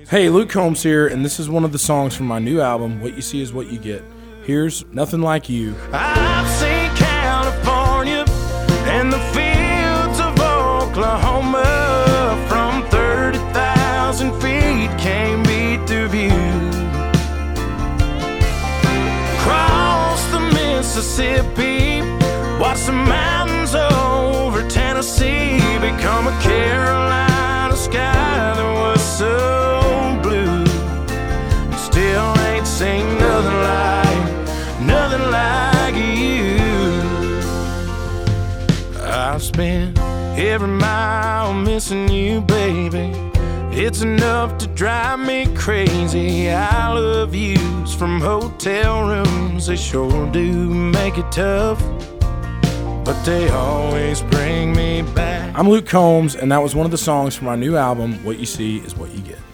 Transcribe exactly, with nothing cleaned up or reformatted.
Hey, Luke Combs here, and this is one of the songs from my new album, What You See Is What You Get. Here's Nothing Like You. I've seen California and the fields of Oklahoma. From thirty thousand feet can't beat the view. Cross the Mississippi, watch the mountains over Tennessee become a Carolina sky that was so blue. Still ain't seen nothing like, nothing like you. I've spent every mile missing you, baby. It's enough to drive me crazy. I love yous from hotel rooms. They sure do make it tough, but they always bring me back. I'm Luke Combs, and that was one of the songs from my new album, What You See Is What You Get.